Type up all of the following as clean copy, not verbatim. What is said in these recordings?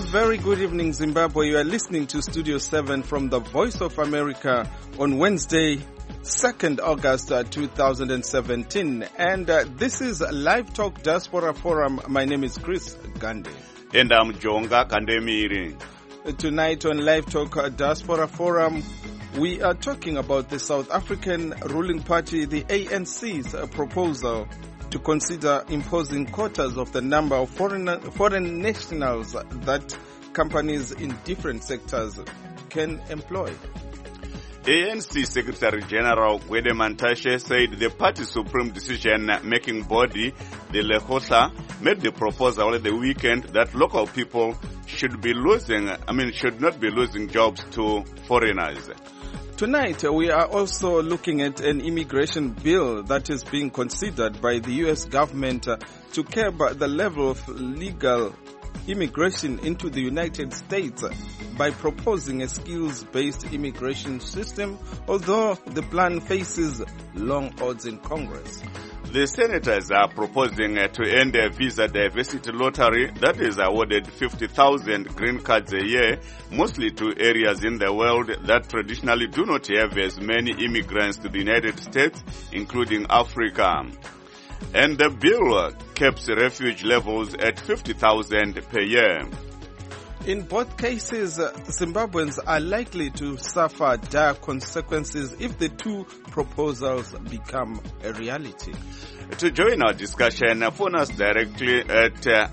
very good evening, Zimbabwe. You are listening to Studio 7 from the Voice of America on Wednesday, 2nd August 2017. And this is Live Talk Diaspora Forum. My name is Chris Gandhi. And I'm Jonga Kandemiri. Tonight on Live Talk Diaspora Forum, we are talking about the South African ruling party, the ANC's proposal to consider imposing quotas of the number of foreign nationals that companies in different sectors can employ. ANC Secretary General Gwede Mantashe said the party's supreme decision-making body, the Lekgotla, made the proposal over the weekend that local people should not be losing jobs to foreigners. Tonight, we are also looking at an immigration bill that is being considered by the U.S. government to curb the level of legal immigration into the United States by proposing a skills-based immigration system, although the plan faces long odds in Congress. The senators are proposing to end a visa diversity lottery that is awarded 50,000 green cards a year, mostly to areas in the world that traditionally do not have as many immigrants to the United States, including Africa. And the bill keeps refuge levels at 50,000 per year. In both cases, Zimbabweans are likely to suffer dire consequences if the two proposals become a reality. To join our discussion, phone us directly at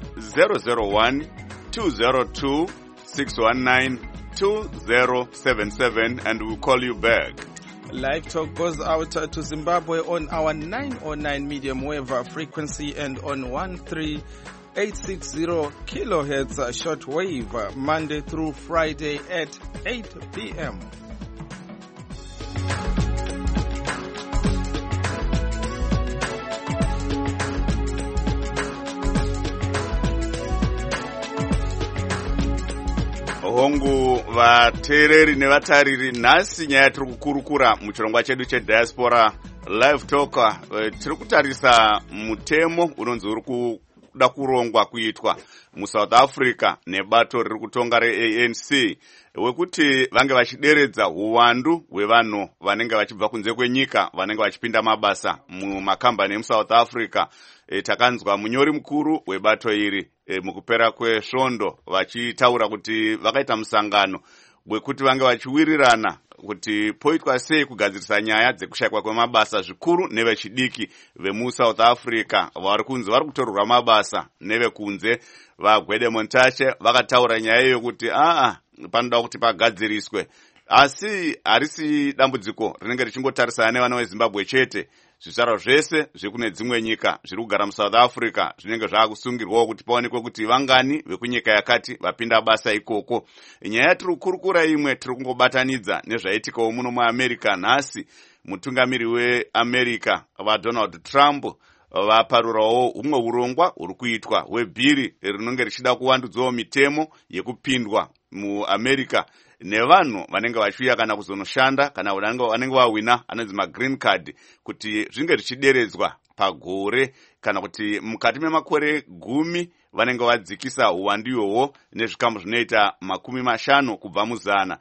001-202-619-2077 and we'll call you back. Live Talk goes out to Zimbabwe on our 909 medium wave frequency and on 13860 kilohertz shortwave, Monday through Friday at 8 p.m. Hongu vateereri nevatariri, nhasi nyaya tiri kukurukura muchirongwa chedu chediaspora live talk. Tiri kutarisa mutemo unonzi uri kuda kurongwa kuitwa muSouth Africa nebato riri kutonga reANC wekuti vange vachideredza uwandu hwevanhu vanenge vachibva kunze kwenyika vanenge vachipinda mabasa mumakambani emuSouth Africa. Takanzwa munyori mukuru webato iri mukupera kwesvondo vachitaura kuti vakaita musangano wekuti vange vachiwirirana kuti poitwa sei kugadzirisa nyaya dzekushayikwa kwemabasa zvikuru nevechidiki vemuSouth Africa vari kunze vari kutorerwa mabasa nevekunze. vaGwede Mantashe vakataura nyaya iyo kuti panoda kuti pagadziriswe, asi harisi dambudziko rinenge richingotarisana nevana veZimbabwe chete. Zvizvarwa zvese zvekune dzimwe nyika zviri kugara muSouth Africa zvinenge zvaakusungirwawo kuti paonekwe kuti vangani vekunyika yakati vapinda basa ikoko. Nyaya yatiri kukurukura imwe tiri kungobatanidza nezvaitikawo muno muAmerica nhasi. Mutungamiri weAmerica vaDonald Trump vaparurawo humwe urongwa huri kuitwa hwebhiri rinenge richida kuvandudzawo mitemo yekupindwa muAmerica nevanhu vanenge vachiuya kana kuzonoshanda kana vanenge vahwina anonzi magreen card, kuti zvinge zvichideredzwa pagore kana kuti mukati memakore 10 vanenge vadzikisa uwandu ihwohwo nezvikamu zvinoita 50 kubva mu100,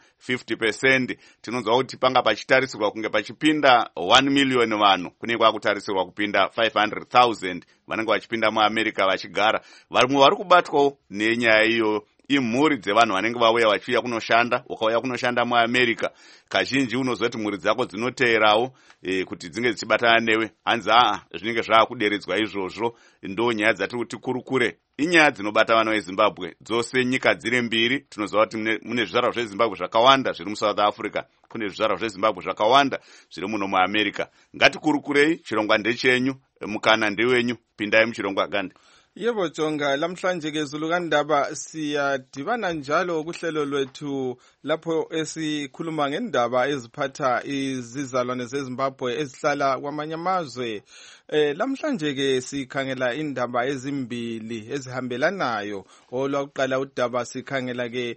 50%. Tinonzwa kuti panga pachitarisirwa kunge pachipinda 1 million vanhu kune kwakutarisirwa kupinda 500,000 vanenge vachipinda muAmerica vachigara. Vamwe vari kubatwawo nenyaya iyo imhuri dzevanhu vanenge vauya vachiuya kunoshanda. Ukauya kunoshanda muAmerica kazhinji unozoti mhuri dzako dzinoteerawo kuti dzinge dzichibatana newe. Hanzi zvinenge zvaakuderedzwa izvozvo. Ndo nyaya dzatiri kuti kurukure. Inyaya dzinobata vana veZimbabwe dzose nyika dziri mbiri. Tinoziva kuti mune zvizvarwa zveZimbabwe zvakawanda zviri muSouth Africa, kune zvizvarwa zveZimbabwe zvakawanda zviri muno muAmerica. Ngatikurukurei, chirongwa ndechenyu, mukana ndewenyu, pindai muchirongwa Gandhi. Yebo Jonga, lamhlanje ke Zulukandaba siyadibana njalo kuhlelo lwethu lapho esikhuluma ngendaba eziphatha izizalwane zeZimbabwe ezihlala kwamanye amazwe. Lamhlanje ke sikhangela indaba ezimbili ezihambelanayo. Olwakuqala udaba sikhangela ke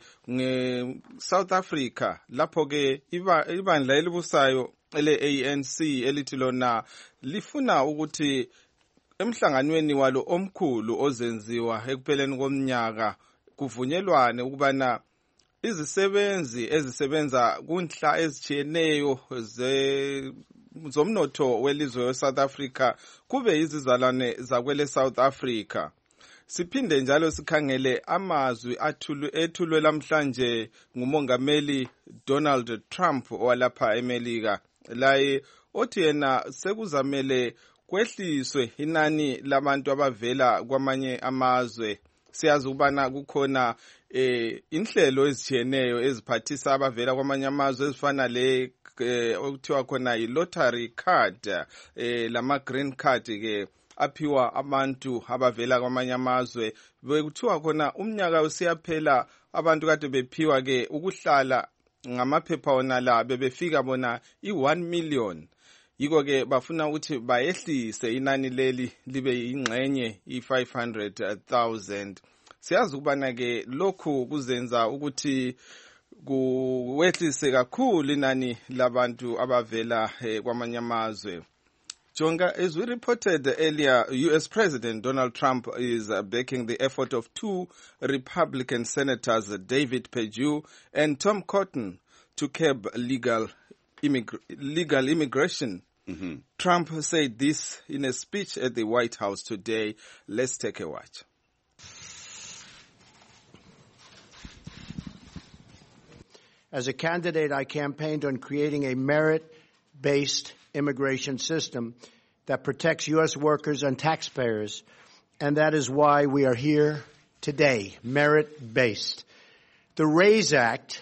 ngeSouth Africa lapho ke ibandla elibusayo ele-ANC elithi lona lifuna ukuthi emhlanganweni walo omkhulu ozenziwa ekupheleni komnyaka kuvunyelwane ukubana izisebenzi ezisebenza kunhla ezitshiyeneyo zomnotho welizwe we-South Africa kube izizalwane zakwele South Africa. Siphinde njalo sikhangele amazwi ethulwe lamhlanje ngumongameli Donald Trump walapha eMelika, laye othi yena sekuzamele kwehliswe inani labantu abavela kwamanye amazwe. Siyazi ukubana kukhona inhlelo ezitshiyeneyo eziphathisa abavela kwamanye amazwe ezifana le okuthiwa khona yi-lottery card lama-green card ke aphiwa abantu abavela kwamanye amazwe. Bekuthiwa khona umnyaka usiyaphela abantu kade bephiwa ke ukuhlala ngamaphepha wona la bebefika bona i-1 million. Yiko ke bafuna ukuthi bayehlise inani leli libe yingxenye i-500,000. Siyazi ukubana ke lokhu kuzenza ukuthi kuwehlise kakhulu inani labantu abavela kwamanye amazwe. Jonga, as we reported earlier, U.S. President Donald Trump is backing the effort of two Republican senators, David Perdue and Tom Cotton, to curb legal immigration. Mm-hmm. Trump said this in a speech at the White House today. Let's take a watch. As a candidate, I campaigned on creating a merit-based immigration system that protects U.S. workers and taxpayers, and that is why we are here today, merit-based. The RAISE Act,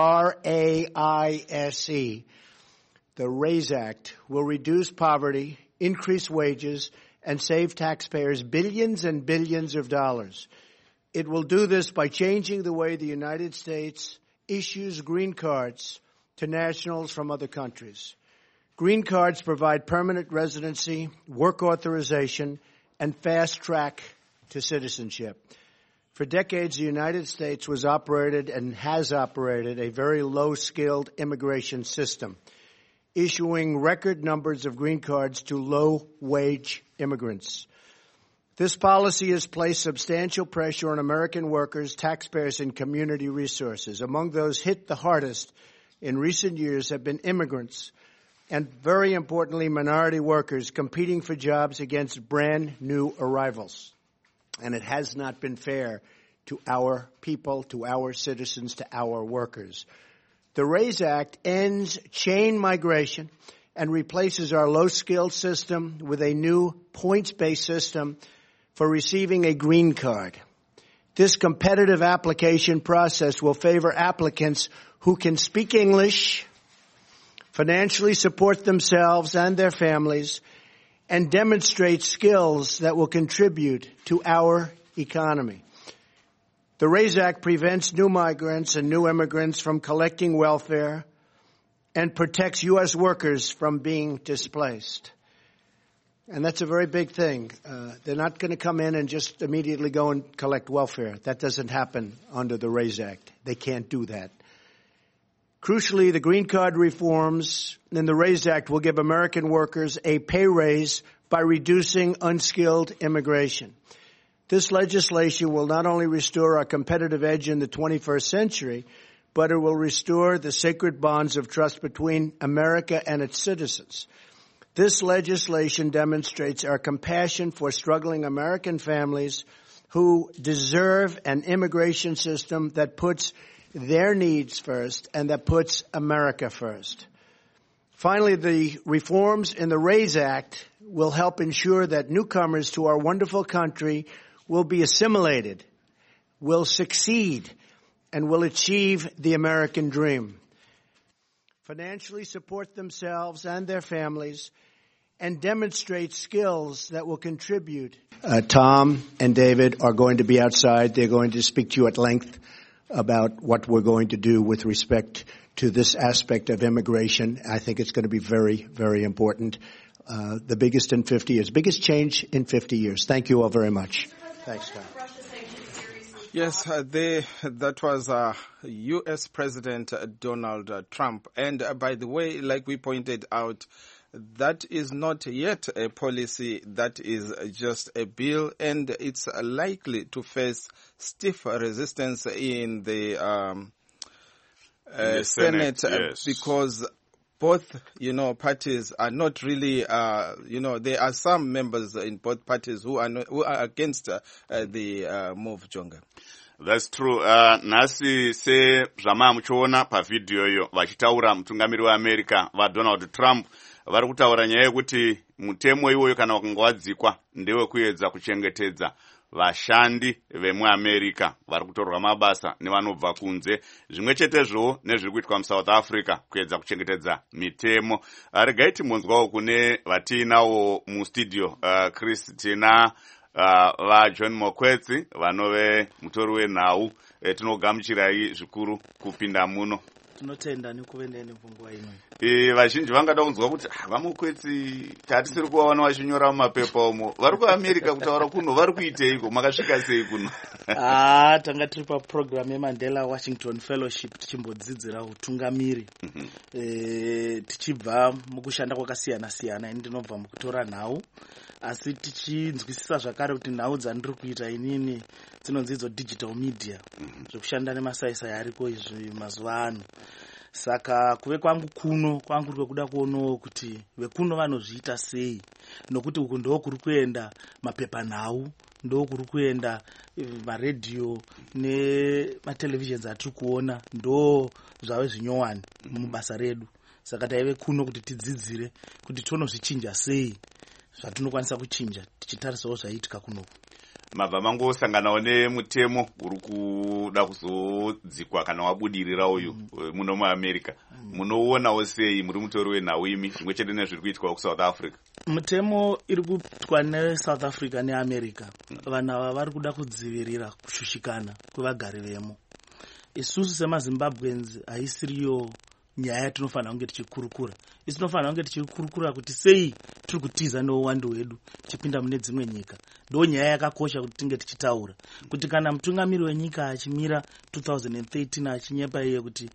R-A-I-S-E, the RAISE Act will reduce poverty, increase wages, and save taxpayers billions and billions of dollars. It will do this by changing the way the United States issues green cards to nationals from other countries. Green cards provide permanent residency, work authorization, and fast track to citizenship. For decades, the United States was operated and has operated a very low-skilled immigration system, issuing record numbers of green cards to low-wage immigrants. This policy has placed substantial pressure on American workers, taxpayers, and community resources. Among those hit the hardest in recent years have been immigrants and, very importantly, minority workers competing for jobs against brand new arrivals. And it has not been fair to our people, to our citizens, to our workers. The RAISE Act ends chain migration and replaces our low-skilled system with a new points-based system for receiving a green card. This competitive application process will favor applicants who can speak English, financially support themselves and their families, and demonstrate skills that will contribute to our economy. The RAISE Act prevents new migrants and new immigrants from collecting welfare and protects U.S. workers from being displaced. And that's a very big thing. They're not going to come in and just immediately go and collect welfare. That doesn't happen under the RAISE Act. They can't do that. Crucially, the green card reforms in the RAISE Act will give American workers a pay raise by reducing unskilled immigration. This legislation will not only restore our competitive edge in the 21st century, but it will restore the sacred bonds of trust between America and its citizens. This legislation demonstrates our compassion for struggling American families who deserve an immigration system that puts their needs first and that puts America first. Finally, the reforms in the RAISE Act will help ensure that newcomers to our wonderful country will be assimilated, will succeed, and will achieve the American dream. Financially support themselves and their families, and demonstrate skills that will contribute. Tom and David are going to be outside. They're going to speak to you at length about what we're going to do with respect to this aspect of immigration. I think it's going to be very, very important. The biggest in 50 years, biggest change in 50 years. Thank you all very much. Thanks, Tom. Yes, that was U.S. President Donald Trump. And by the way, like we pointed out, that is not yet a policy, that is just a bill, and it's likely to face stiff resistance in the Senate, yes. because both, parties are not really, there are some members in both parties who are against the move, Jonga. That's true. Nhasi sezvamaa muchiona pavhidhiyo iyo vachitaura mutungamiri weAmerica vaDonald Trump vari kutaura nyaya yekuti mutemo iwoyo kana wakanga wadzikwa ndewekuedza kuchengetedza vashandi vemuAmerica vari kutorwa mabasa nevanobva kunze, zvimwe chetezvo nezviri kuitwa muSouth Africa kuedza kuchengetedza mitemo. Regai timbonzwawo kune vatiinawo mustudio Chris tina vaJohn Mokwetsi vanove mutori wenhau. Tinogamuchirai zvikuru kupinda muno. Tinotenda nekuve neni munguva ino. Vazhinji vangada kunzwa kuti vaMokwetsi tatisiri kuvaona vachinyora mumapepa umo, vari kuAmerica kutaura kuno vari kuiteiko, makasvika sei kuno? Tanga tiri paprogram yeMandela Washington Fellowship tichimbodzidzira utungamiri. Tichibva mukushanda kwakasiyana siyana, ndinobva mukutora nhau, asi tichinzwisisa zvakare kuti nhau dzandiri kuita inini dzinonzi idzo digital media, zvokushanda nemasaisai ariko izvi mazuva ano. Saka kuve kwangu kuno kwangu kwekuda kuonawo kuti vekuno vanozviita sei, nokuti uku ndo kuri kuenda mapepa nhau, ndo kuri kuenda maredhiyo nematelevisions atiri kuona, ndo zvave zvinyowani mubasa redu. Saka taive kuno kuti tidzidzire kuti tonozvichinja sei, zvatinokwanisa kuchinja tichitarisawo zvaiitika kunoku. Mabva mangosanganawo nemutemo uri kuda kuzodzikwa kana wabudirira uyu muno muAmerica. Munouonawo sei muri mutori wenhau imi, zvimwe chete nezviri kuitwa kuSouth Africa? Mutemo iri kuitwa neSouth Africa neAmerica, vanhu ava vari kuda kudzivirira kushushikana kwevagari vemo. Isusu semaZimbabweans haisiriyo nyaya yatinofanira kunge tichikurukura. Isi tinofanira kunge tichikurukura kuti sei tiri kutiza nouwandu hwedu tichipinda mune dzimwe nyika. Ndo nyaya yakakosha kuti tinge tichitaura kuti kana mutungamiri wenyika achimira 2013 achinyepa iye kuti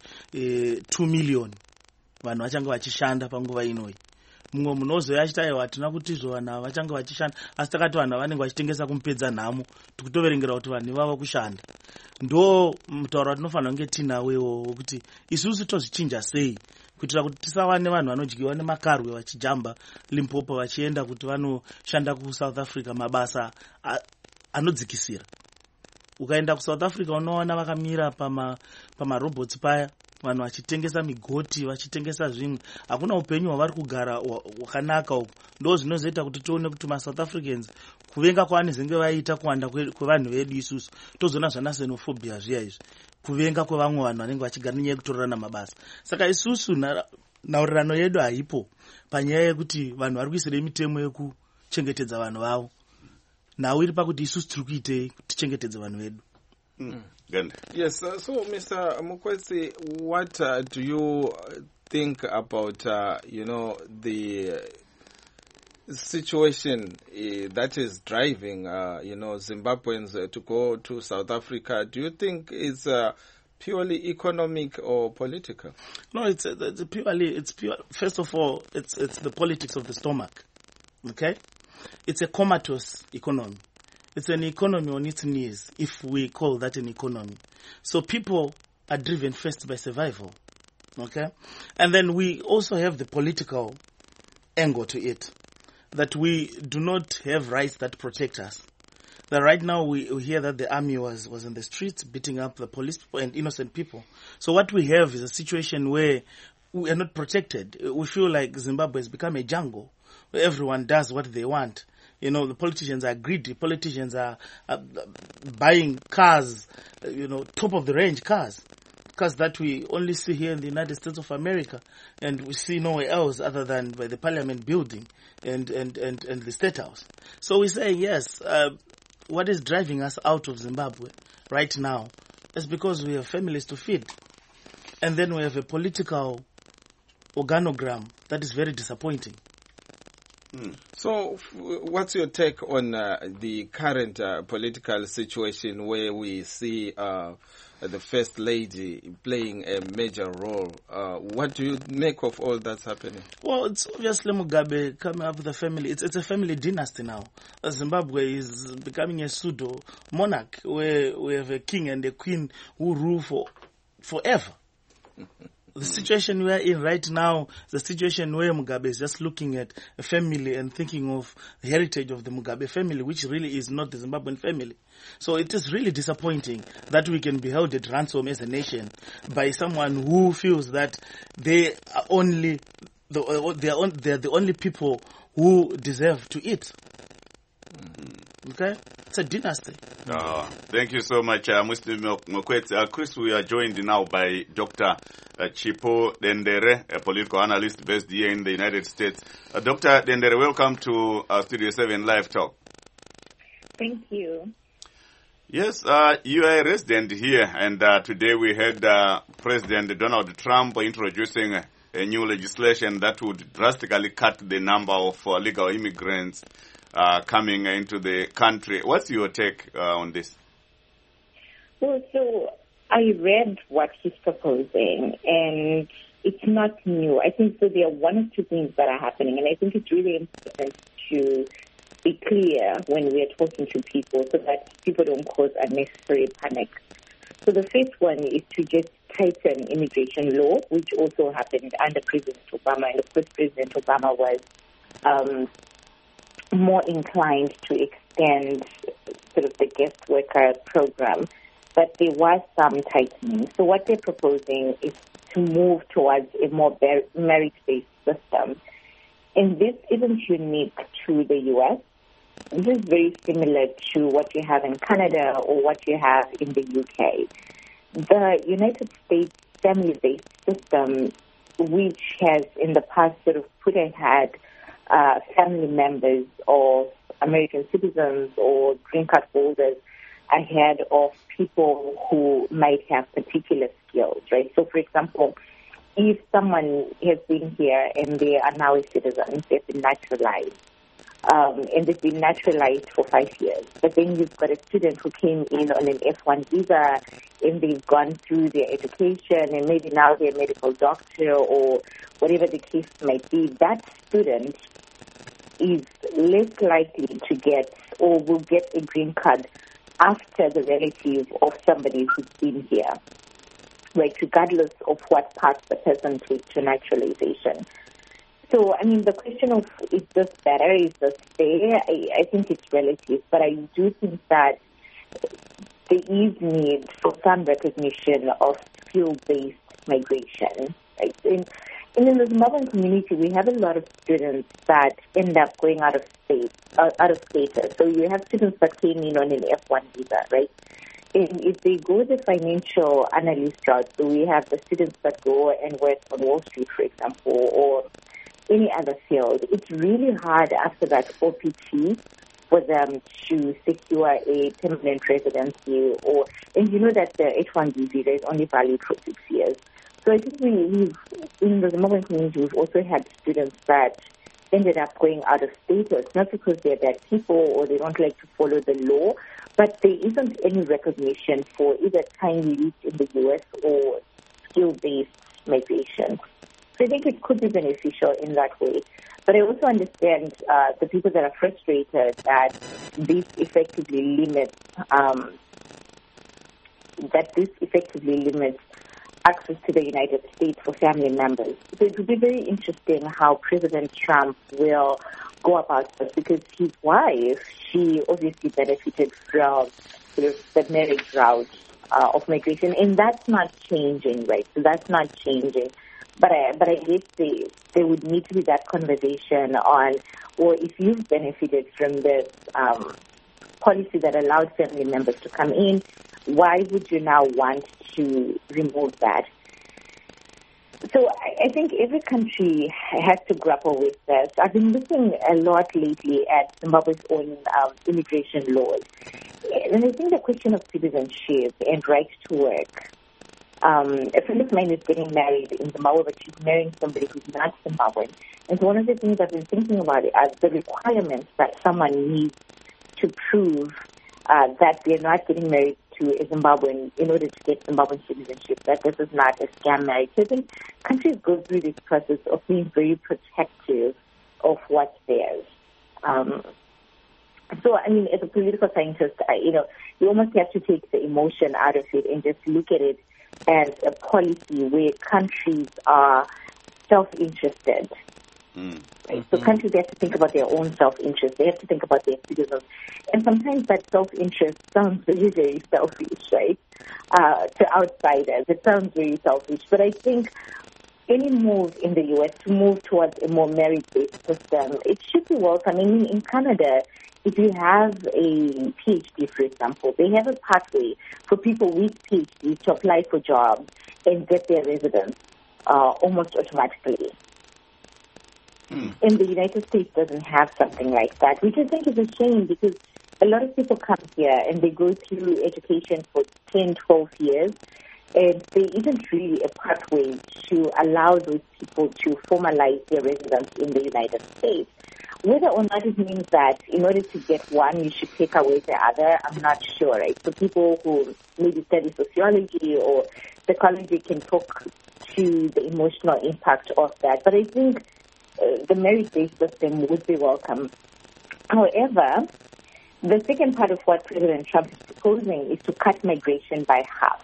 2 million vanhu vachange vachishanda panguva inoi. Mumwe munozoya achiti aiwa hatina kuti izvo vanhu ava vachange vachishanda, asi takati vanhu vanenge vachitengesa kumupedza nhamo, tikutoverengera kuti vanhu vava kushanda. Ndo mutauro watinofanira kunge tinawewo wokuti isusu tozvichinja sei kuitira kuti tisawane vanhu vanodyiwa nemakarwe vachijamba Limpopo vachienda kuti vanoshanda kuSouth Africa mabasa anodzikisira. Ukaenda kuSouth Africa unoona vakamira pamarobots paya, vanhu vachitengesa migoti, vachitengesa zvimwe. Hakuna upenyu hwavari kugara hwakanaka uko. Ndo zvinozoita kuti tione kuti maSouth Africans kuvenga kwavanezenge vaita kuwanda kwevanhu vedu isusu, tozoona zvana xenophobia zviya izvi, kuvenga kwevamwe vanhu vanenge vachigara nenyaya yekutorerana mabasa. Saka isusu nhaurirano yedu haipo panyaya yekuti vanhu vari kuisire mitemo yekuchengetedza vanhu vavo. Nhau iri pakuti isusu tiri kuitei tichengetedze vanhu vedu. Yes, so Mr. Mokwetsi, what do you think about, the situation that is driving, Zimbabweans to go to South Africa? Do you think it's purely economic or political? No, it's pure. First of all, it's the politics of the stomach. Okay, it's a comatose economy. It's an economy on its knees, if we call that an economy. So people are driven first by survival. Okay, and then we also have the political angle to it, that we do not have rights that protect us. That right now we hear that the army was in the streets beating up the police and innocent people. So what we have is a situation where we are not protected. We feel like Zimbabwe has become a jungle where everyone does what they want. The politicians are greedy. Politicians are buying cars, top of the range cars that we only see here in the United States of America, and we see nowhere else other than by the Parliament building and the State House. So we say yes. What is driving us out of Zimbabwe right now is because we have families to feed, and then we have a political organogram that is very disappointing. So, what's your take on the current political situation where we see the First Lady playing a major role? What do you make of all that's happening? Well, it's obviously Mugabe coming up with a family. It's a family dynasty now. Zimbabwe is becoming a pseudo monarch where we have a king and a queen who rule forever. The situation we are in right now, the situation where Mugabe is just looking at a family and thinking of the heritage of the Mugabe family, which really is not the Zimbabwean family. So it is really disappointing that we can be held at ransom as a nation by someone who feels that they are the only people who deserve to eat. Okay? It's a dynasty. Thank you so much, Mr. Mokwetsi. Chris, we are joined now by Dr. Chipho Dendere, a political analyst based here in the United States. Dr. Dendere, welcome to Studio 7 Live Talk. Thank you. Yes, you are a resident here, and today we had President Donald Trump introducing a new legislation that would drastically cut the number of legal immigrants coming into the country. What's your take on this? Well, so I read what he's proposing, and it's not new. I think so there are one or two things that are happening, and I think it's really important to be clear when we are talking to people so that people don't cause unnecessary panic. So the first one is to just tighten immigration law, which also happened under President Obama, and of course President Obama was more inclined to extend sort of the guest worker program, but there was some tightening. So what they're proposing is to move towards a more merit-based system. And this isn't unique to the U.S. This is very similar to what you have in Canada or what you have in the U.K. The United States family-based system, which has in the past sort of put ahead family members of American citizens or green card holders ahead of people who might have particular skills, right? So, for example, if someone has been here and they are now a citizen, they've been naturalized, and they've been naturalized for 5 years, but then you've got a student who came in on an F1 visa and they've gone through their education and maybe now they're a medical doctor or whatever the case might be, that student is less likely to get or will get a green card after the relative of somebody who's been here, right, regardless of what path the person took to naturalization. So, I mean, the question of is this better, is this fair, I think it's relative, but I do think that there is need for some recognition of skill-based migration, right? And in the Zimbabwean community, we have a lot of students that end up going out of status. So you have students that came in on an F1 visa, right? And if they go the financial analyst route, so we have the students that go and work on Wall Street, for example, or any other field, it's really hard after that OPT for them to secure a permanent residency, and you know that the H-1B visa is only valid for 6 years. So I think we've in the Zimbabwean community, we've also had students that ended up going out of status, not because they're bad people or they don't like to follow the law, but there isn't any recognition for either time release in the U.S. or skill-based migration. So I think it could be beneficial in that way. But I also understand the people that are frustrated that this effectively limits access to the United States for family members. So it will be very interesting how President Trump will go about this, because his wife, she obviously benefited from sort of the marriage route of migration, and that's not changing, right? So that's not changing. But I guess there would need to be that conversation on, or if you've benefited from this policy that allowed family members to come in, why would you now want to remove that? So I think every country has to grapple with this. I've been looking a lot lately at Zimbabwe's own immigration laws. And I think the question of citizenship and right to work A friend of mine is getting married in Zimbabwe, but she's marrying somebody who's not Zimbabwean. And so one of the things I've been thinking about are the requirements that someone needs to prove that they're not getting married to a Zimbabwean in order to get Zimbabwean citizenship, that this is not a scam marriage. So I think countries go through this process of being very protective of what's theirs. So, I mean, as a political scientist, you almost have to take the emotion out of it and just look at it as a policy where countries are self-interested. Right? So countries have to think about their own self-interest. They have to think about their citizens. And sometimes that self-interest sounds very, very selfish, right? To outsiders, it sounds very selfish. But I think any move in the U.S. to move towards a more merit-based system, it should be welcome. I mean, in Canada, if you have a PhD, for example, they have a pathway for people with PhDs to apply for jobs and get their residence almost automatically. And the United States doesn't have something like that, which I think is a shame because a lot of people come here and they go through education for 10, 12 years, and there isn't really a pathway to allow those people to formalize their residence in the United States. Whether or not it means that in order to get one, you should take away the other, I'm not sure, right? So people who maybe study sociology or psychology can talk to the emotional impact of that. But I think the merit-based system would be welcome. However, the second part of what President Trump is proposing is to cut migration by half,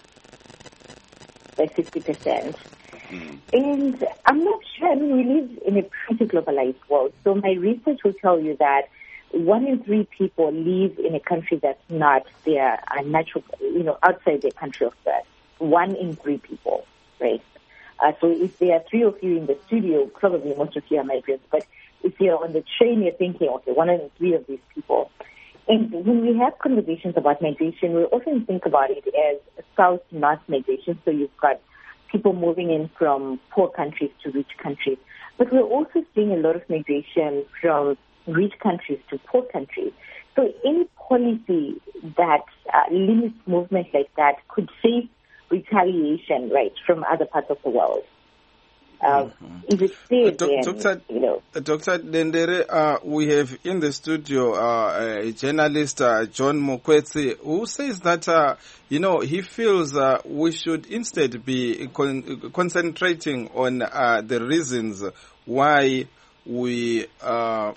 by 50%. And I'm not sure. I mean, we live in a pretty globalized world. So my research will tell you that 1 in 3 people live in a country that's not their natural, outside their country of birth. 1 in 3 people, right? So if there are 3 of you in the studio, probably most of you are migrants. But if you're on the train, you're thinking, okay, 1 in 3 of these people. And when we have conversations about migration, we often think about it as south-north migration. So you've got people moving in from poor countries to rich countries. But we're also seeing a lot of migration from rich countries to poor countries. So any policy that limits movement like that could face retaliation, right, from other parts of the world. If it stays Dr. Dendere, we have in the studio a journalist, John Mokwetsi, who says that, he feels we should instead be concentrating on the reasons why we are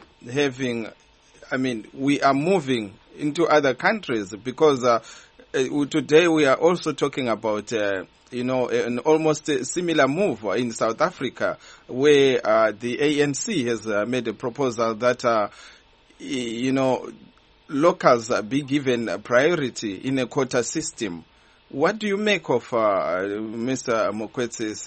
we are moving into other countries, because today we are also talking about an almost similar move in South Africa, where the ANC has made a proposal that, locals be given priority in a quota system. What do you make of Mr. Mokwetsi's,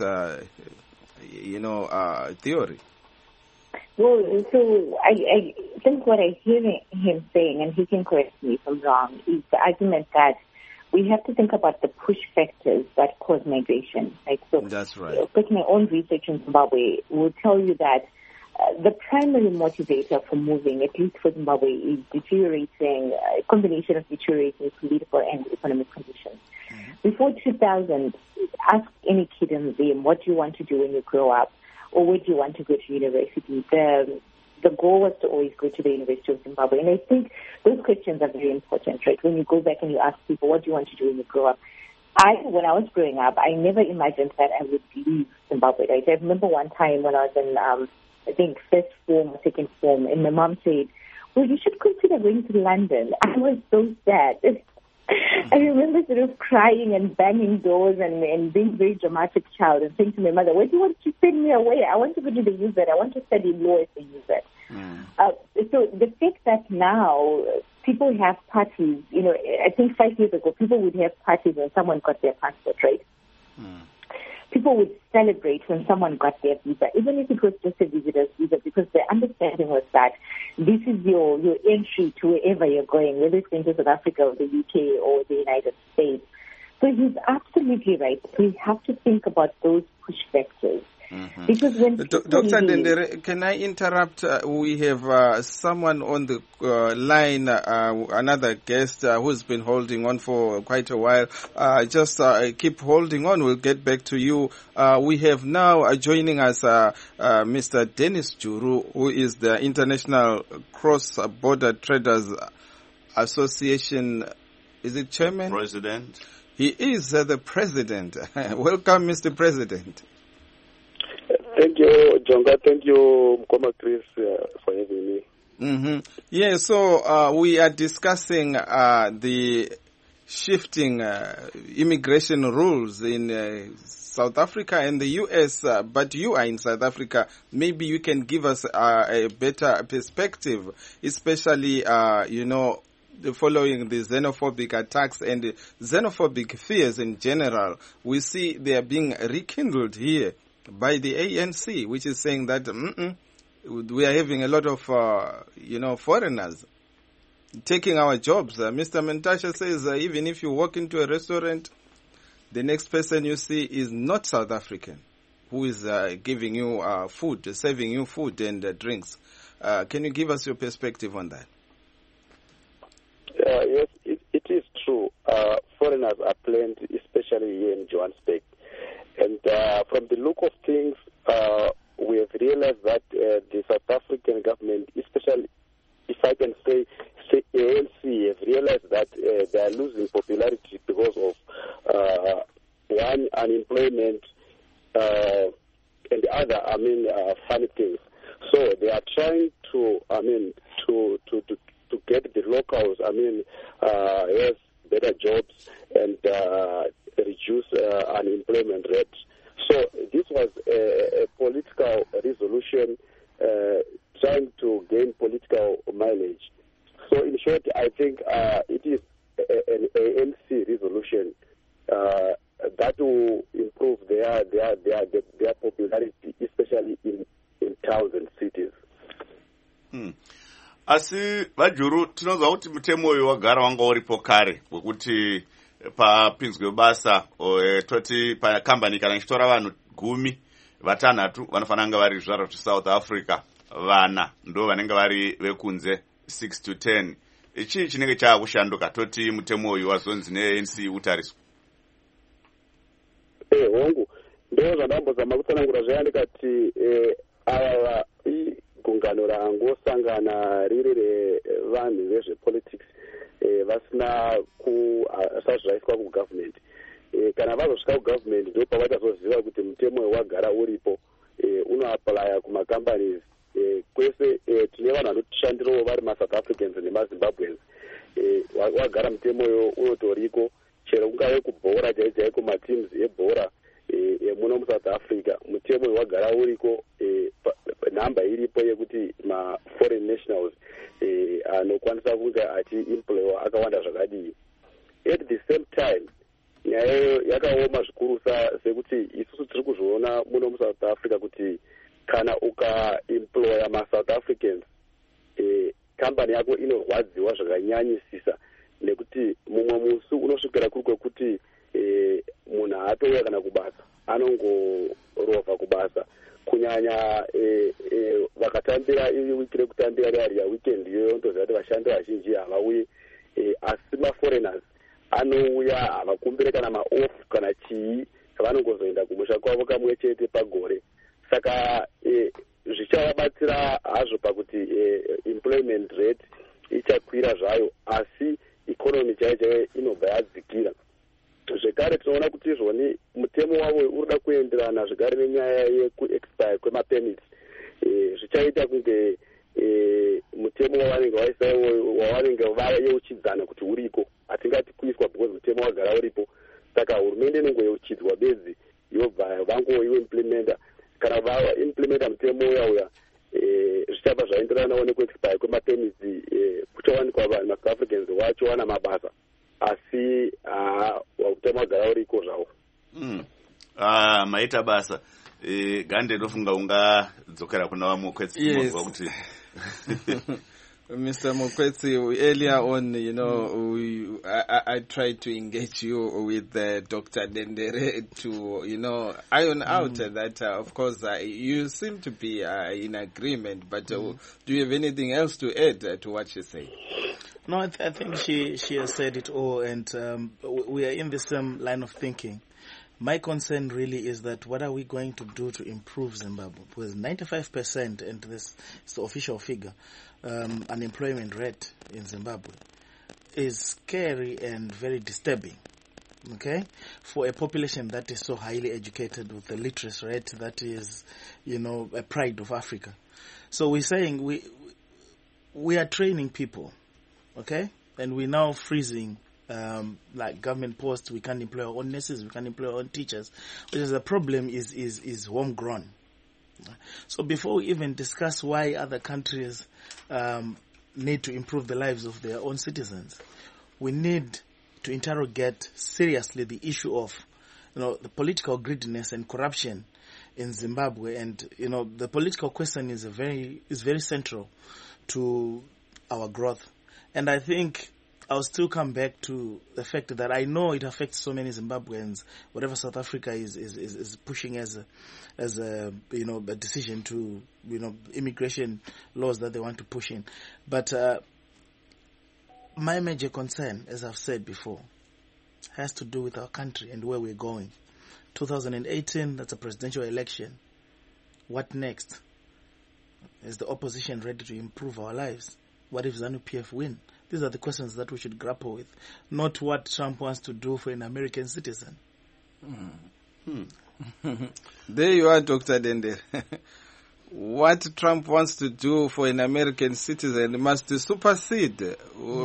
theory? Well, so I think what I hear him saying, and he can correct me if I'm wrong, is the argument that we have to think about the push factors that cause migration. Right? So that's right. Like my own research in Zimbabwe will tell you that the primary motivator for moving, at least for Zimbabwe, is deteriorating, a combination of deteriorating political and economic conditions. Before 2000, ask any kid in Zim, what do you want to do when you grow up, or where do you want to go to university? The goal was to always go to the University of Zimbabwe. And I think those questions are very important, right? When you go back and you ask people, what do you want to do when you grow up? When I was growing up, I never imagined that I would leave Zimbabwe, right? I remember one time when I was in, I think, first form or second form, and my mom said, well, you should consider going to London. I was so sad. I remember sort of crying and banging doors and being a very dramatic child and saying to my mother, why do you want to send me away? I want to go to the UZ. I want to study law at the UZ. So the fact that now people have parties, I think 5 years ago, people would have parties when someone got their passport, right? People would celebrate when someone got their visa, even if it was just a visitor's visa, because the understanding was that this is your entry to wherever you're going, whether it's going to South Africa or the UK or the United States. So he's absolutely right. We have to think about those push factors Because when Dr. Dendere, can I interrupt? We have someone on the line, another guest who's been holding on for quite a while. Just keep holding on. We'll get back to you. We have now joining us Mr. Dennis Juru, who is the International Cross-Border Traders Association. Is it chairman? President. He is the president. Welcome, Mr. President. Thank you, Jonga. Thank you, Mkoma Chris, for having me. Mm-hmm. Yeah, so we are discussing the shifting immigration rules in South Africa and the U.S., but you are in South Africa. Maybe you can give us a better perspective, especially, following the xenophobic attacks and the xenophobic fears in general. We see they are being rekindled here by the ANC, which is saying that we are having a lot of, foreigners taking our jobs. Mr. Mentashe says even if you walk into a restaurant, the next person you see is not South African, who is giving you food, serving you food and drinks. Can you give us your perspective on that? Yes, it is true. Foreigners are plenty, especially here in Johannesburg. And from the look of things, we have realized that the South African government, especially, if I can say ANC, have realized that they are losing popularity because of, one, unemployment, and the other, funny things. So they are trying to get the locals, have better jobs and reduce unemployment rate. So this was a political resolution trying to gain political mileage. So in short, I think it is an ANC resolution that will improve their popularity, especially in towns and cities. Asi vajuru tinonzwa kuti mutemo uyu wagara wanga uripo kare wekuti papinzwe basa toti pakambani kana ichitora vanhu 10 vatanhatu vanofanira kunge vari zvaro South Africa, vana ndo vanenge vari vekunze 6 to 10. Ichi chinenge chaakushanduka toti mutemo uyu wazonzi neANC utariswa. Hongu ndo zvandambozama kutsanangura zvaya ndikati ava gungano rangosangana riri revanhu vezvepolitics vasina sazvaiswa kugovernment. Kana vazosvika kugovernment ndo pavatazoziva kuti mutemo wagara uripo unoaplya kumacompanies kwese. Tine vanhu vanotishandirawo vari maSouth Africans nemaZimbabweans. Wagara mutemo uyo unotoriko, chero kungave kubhora chaiko mateams ebhora muno muSouth Africa, mutemo wagara uriko, namba iripo yekuti ma-foreign nationals anokwanisa kunge achiemploywa akawanda zvakadii. At the same time, nyaya yakaoma zvikurusa sekuti isusu tiri kuzviona muno muSouth Africa kuti kana ukaemploya maSouth Africans, kambani yako inorwadziwa zvakanyanyisisa, nekuti mumwe musi unosvikira kuri kwekuti munhu haatouya kana kubasa, anongorovha kubasa. Kunyanya vakatambira iri wiki rekutambira riari yaweekend iyoyo ndoziva kuti vashandi vazhinji havauyi, asi maforeigners anouya, havakumbire kana maoff kana chii, vanongozoenda kumusha kwavo kamwe chete pagore. Saka zvichavabatsira hazvo pakuti employment rate ichakwira zvayo, asi economy chaiyo inobva yadzikira. Zvekare tinoona kuti izvoni mutemo wavo urida kuenderana zvekare nenyaya yekuexpire kwemapermits. Zvichaita kunge mutemo wavanenge vayeuchidzana kuti uriko, hatingati kuiswa because mutemo wagara uripo. Saka hurumende inongoyeuchidzwa bedzi yobva vangoimplementa. Kana vaimplementa mutemo uya zvichava zvaenderanawo nekuexpire kwemapermits, kuchawanikwa vanhu maSouth Africans vachiwana mabasa, asi mutemo wagara uriko zvawo. Maita basa Gande ndofunga ungadzokera kuna vamwe kwetsi kuti Mr. Mokwetsi, earlier on, I tried to engage you with Dr. Dendere to, iron out that, of course, you seem to be in agreement, but do you have anything else to add to what she said? No, I think she has said it all, and we are in the same line of thinking. My concern really is that what are we going to do to improve Zimbabwe? Because 95%, and this is the official figure, unemployment rate in Zimbabwe is scary and very disturbing. Okay, for a population that is so highly educated with the literacy rate that is, a pride of Africa. So we're saying we are training people, okay, and we're now freezing. Like government posts, we can't employ our own nurses, we can't employ our own teachers, which is the problem is homegrown. So before we even discuss why other countries need to improve the lives of their own citizens, we need to interrogate seriously the issue of, the political greediness and corruption in Zimbabwe, and the political question is very central to our growth, and I think I'll still come back to the fact that I know it affects so many Zimbabweans. Whatever South Africa is pushing as a decision to immigration laws that they want to push in, but my major concern, as I've said before, has to do with our country and where we're going. 2018, that's a presidential election. What next? Is the opposition ready to improve our lives? What if ZANU-PF win? These are the questions that we should grapple with, not what Trump wants to do for an American citizen. There you are, Dr. Dende. What Trump wants to do for an American citizen must supersede,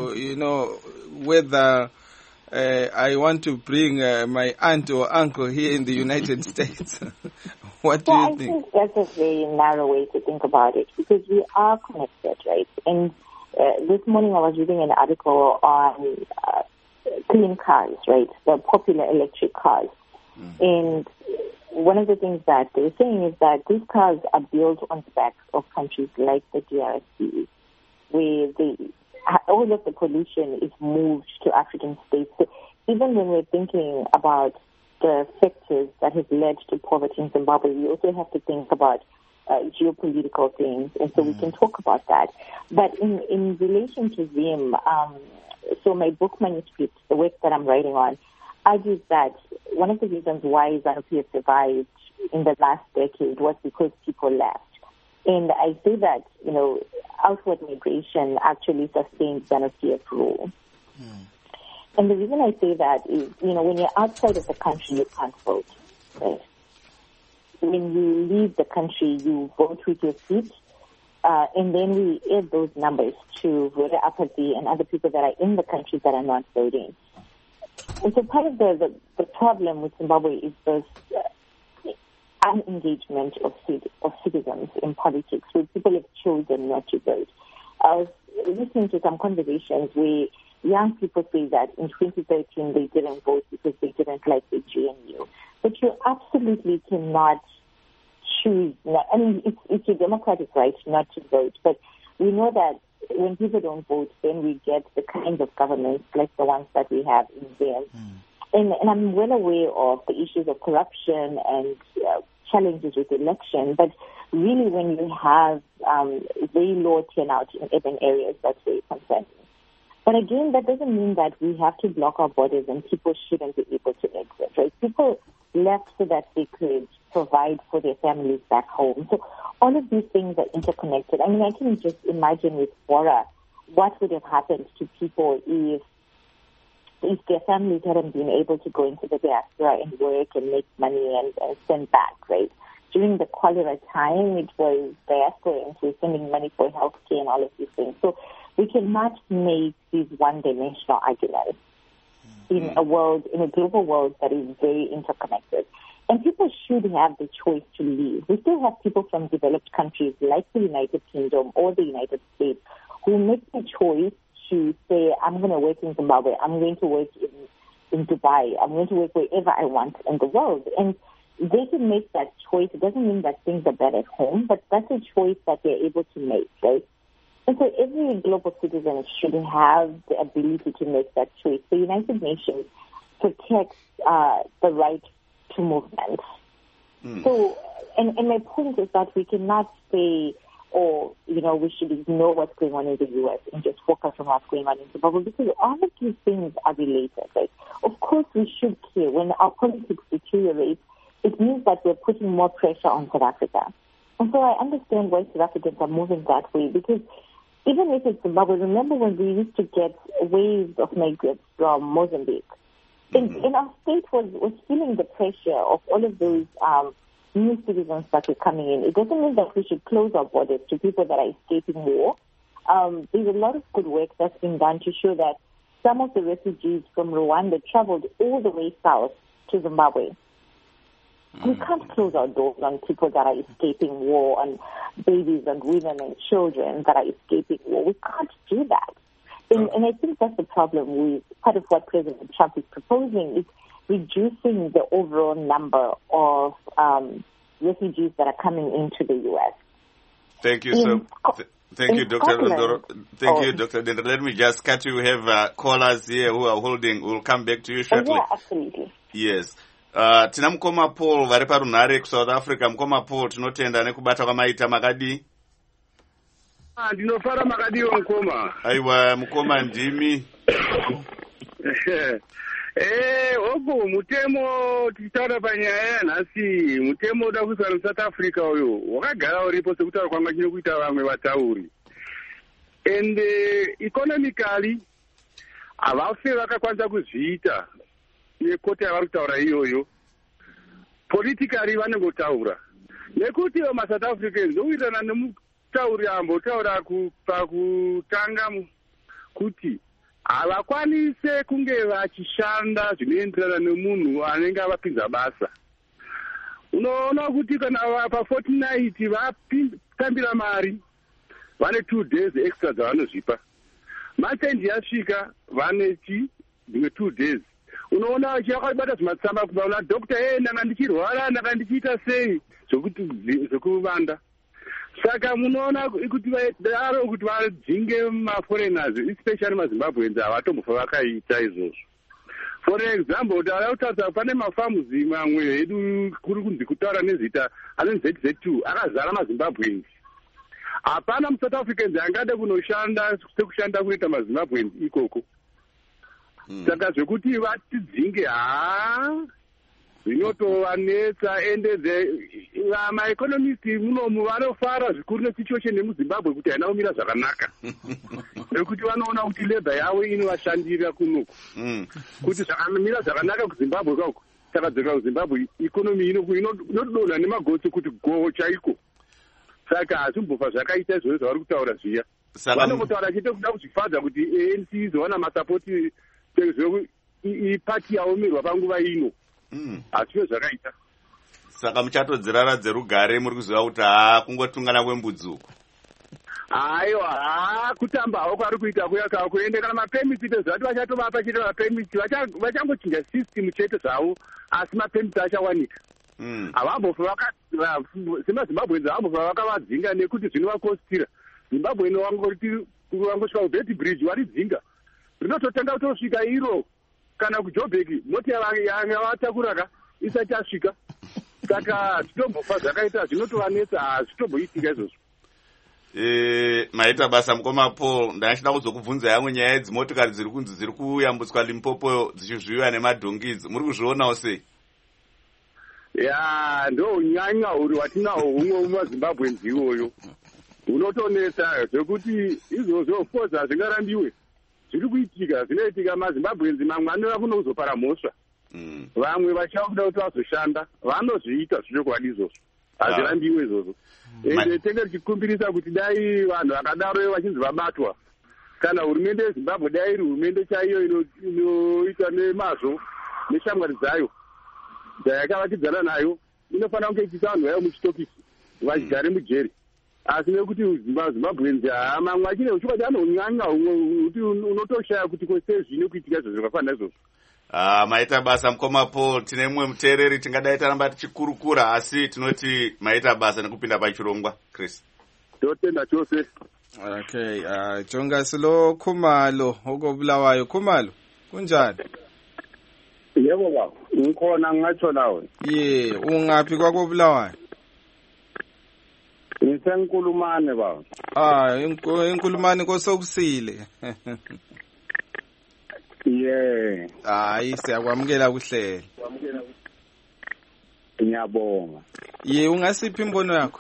whether I want to bring my aunt or uncle here in the United States. What do you think? I think that's a very narrow way to think about it, because we are connected, right? And this morning I was reading an article on clean cars, right? The popular electric cars. And one of the things that they're saying is that these cars are built on the backs of countries like the DRC, where all of the pollution is moved to African states. So even when we're thinking about the factors that have led to poverty in Zimbabwe, we also have to think about geopolitical things, and so we can talk about that. But in relation to Zim, so my book manuscript, the work that I'm writing on, argues that one of the reasons why ZANU-PF survived in the last decade was because people left. And I say that, outward migration actually sustained ZANU-PF rule. And the reason I say that is, when you're outside of the country, you can't vote, right? When you leave the country, you vote with your feet, and then we add those numbers to voter apathy and other people that are in the country that are not voting. And so part of the problem with Zimbabwe is this unengagement of citizens in politics, where people have chosen not to vote. I was listening to some conversations where young people say that in 2013 they didn't vote because they didn't like the GNU. But you absolutely cannot choose. I mean, it's a democratic right not to vote, but we know that when people don't vote, then we get the kinds of governments like the ones that we have in there. And I'm well aware of the issues of corruption and challenges with election, but really when you have very low turnout in urban areas, that's very concerning. But again, that doesn't mean that we have to block our borders and people shouldn't be able to exit, right? People left so that they could provide for their families back home. So all of these things are interconnected. I mean, I can just imagine with Bora what would have happened to people if their families hadn't been able to go into the diaspora and work and make money and send back, right? During the cholera time, it was diasporans who were sending money for healthcare and all of these things. So we cannot make these one-dimensional arguments in a global world that is very interconnected. And people should have the choice to leave. We still have people from developed countries like the United Kingdom or the United States who make the choice to say, I'm going to work in Zimbabwe, I'm going to work in Dubai, I'm going to work wherever I want in the world. And they can make that choice. It doesn't mean that things are bad at home, but that's a choice that they're able to make, right? And so every global citizen should have the ability to make that choice. The United Nations protects the right to movement. So, and my point is that we cannot say, we should ignore what's going on in the U.S. and just focus on what's going on in Zimbabwe, because all of these things are related. Like, of course, we should care. When our politics deteriorate, it means that we're putting more pressure on South Africa. And so I understand why South Africans are moving that way, because even if it's Zimbabwe, remember when we used to get waves of migrants from Mozambique? And our state was feeling the pressure of all of those new citizens that were coming in. It doesn't mean that we should close our borders to people that are escaping war. There's a lot of good work that's been done to show that some of the refugees from Rwanda traveled all the way south to Zimbabwe. We can't close our doors on people that are escaping war, and babies and women and children that are escaping war. We can't do that. And I think that's the problem with part of what President Trump is proposing is reducing the overall number of refugees that are coming into the U.S. Thank you, sir. Thank you, Dr. Ndoro. Thank you, Dr. Dendro. Let me just cut you. We have callers here who are holding. We'll come back to you shortly. Yeah, absolutely. Yes. Tina Mukoma Paul vari parunhare kuSouth Africa. Mukoma Paul, tinotenda nekubata kwamaita makadi. Ndinofara makadiwo Mukoma. Aiwa Mukoma ndimi. Opo mutemo tichitaura panyaya yanhasi, mutemo uda kuiswa muSouth Africa uyo wakagara uripo sekutaura kwanga chino kuita vamwe vatauri. And economically havafe vakakwanisa kuzviita nekoti yavari kutaura iyoyo. Politically vanongotaura nekuti maSouth Africans ndokuitana nemutauri ambotaura pakutanga kuti havakwanise kunge vachishanda zvinoenderana nemunhu anenge avapinza basa. Unoona kuti kana pa49 vatambira mari vane 2 days extra dzavanozvipa. Machange yasvika vane dzimwe 2 days. Unoona vachakabata zvimatsamba kuvaona dokta ndanga ndichirwara ndanga ndichiita sei zvokuvanda. Saka munoona kuti vadaro kuti vadzinge maforeigners, especially maZimbabweans, havatombofa vakaita izvozvo. For example, tautaura pane mafamuzi mamwe edu kuri kunzi kutaura nezita anonzi ZZ2 akazara maZimbabweans. Hapana muSouth Africans angade kunoshanda sekushanda kuita maZimbabweans ikoko. Saka zvekuti vatidzinge zvinotovanetsa, ende maeconomist munomu vanofara zvikuru nesituation yemuZimbabwe kuti haina kumira zvakanaka. Nekuti vanoona kuti labor yavo inovashandira kunoku. Kuti zvakamira zvakanaka kuZimbabwe kwako. Saka dzeka kuZimbabwe economy inodonha nemagotsi kuti go chaiko. Saka hazvimbofa zvakaita izvozvo zvavari kutaura zviya. Vanongotaura chete kuda kuzvifadza kuti ANC izowana masapoti ipati yaomerwa panguva ino. Hazviyo zvakaita. Saka muchatodzirara dzerugare muri kuziva kuti kungotungana kwembudzuko. Aiwa, kutamba hako ari kuita kuyaka kuende kana mapemiti pezvati vachatovapa chete mapemiti vachangochinja system chete zvavo, asi mapemiti achawanika. Havambofa semaZimbabweans havambofa vakavadzinga nekuti zvinovakostira. Zimbabwe wangosvika kuBet Bridge waridzinga. Rinototanga kutosvika iro kana kuJoburg moti yanga vatakuraka isati asvika. Saka zvitombofa zvakaita zvinotovanetsa, hazvitomboitika izvozvo. Maita basa Mukoma Paul, ndachida kuzokubvunza yamwe nyaya yedzimotokari dziri kunzi dziri kuyambutswa Limpopo dzichizviwiwa nemadhongidzi. Muri kuzvionawo sei? Ya, ndo unyanya uri watinahwo humwe mumaZimbabweans iwoyo. Unotonetsa zvekuti izvozvo of course hazvingarambiwe. Zviri kuitika, zvinoitika maZimbabweans mamwe anoda kuno kuzopara mhosva. Vamwe vachakuda kuti vazoshanda, vanozviita zvichokwadi izvozvo. Hazvirambiwe izvozvo. Ende tenge tichikumbirisa kuti dai vanhu vakadaro vachinzi vabatwa, kana hurumende yeZimbabwe dai iri hurumende chaiyo inoita nemazvo neshamwari dzayo dzayakavakidzana nayo, inofanira kunge ichiisa vanhu vayo muchitokisi vachigare mujeri. Asi nekuti Zimbabweans mamwe achine uchikwadi anonyanya humwe kuti unotoshaya kuti kwese zvine kuitika izvo zvakafanira izvozvo. Maita basa Mukoma Paul, tine mumwe muteereri tingadai taramba tichikurukura asi tinoti maita basa nekupinda pachirongwa. Chris. Totenda chose. Okay, jonga silo Khumalo okobulawayo. Khumalo, kunjani? Yebo baba, ngikhona ngatsho nawe. Ungaphi kwakobulawayo? Ngisenkulumane baba. Inkulumane kosokusile. Hayi siyakwamukela kuhlelo. Ngiyabonga. Ungasiphi imbono yakho?